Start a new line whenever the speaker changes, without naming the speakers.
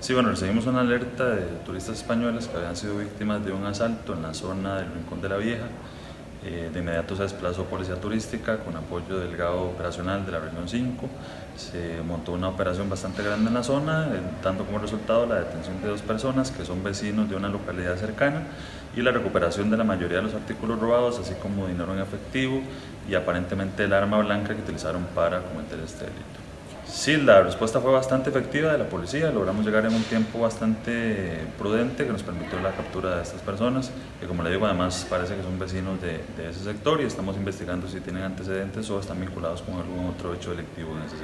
Sí, bueno, recibimos una alerta de turistas españoles que habían sido víctimas de un asalto en la zona del Rincón de la Vieja. De inmediato se desplazó policía turística con apoyo del GAO operacional de la región 5. Se montó una operación bastante grande en la zona, dando como resultado la detención de dos personas que son vecinos de una localidad cercana y la recuperación de la mayoría de los artículos robados, así como dinero en efectivo y aparentemente el arma blanca que utilizaron para cometer este delito. Sí, la respuesta fue bastante efectiva de la policía, logramos llegar en un tiempo bastante prudente que nos permitió la captura de estas personas, que como le digo además parece que son vecinos de ese sector y estamos investigando si tienen antecedentes o están vinculados con algún otro hecho delictivo en ese sector.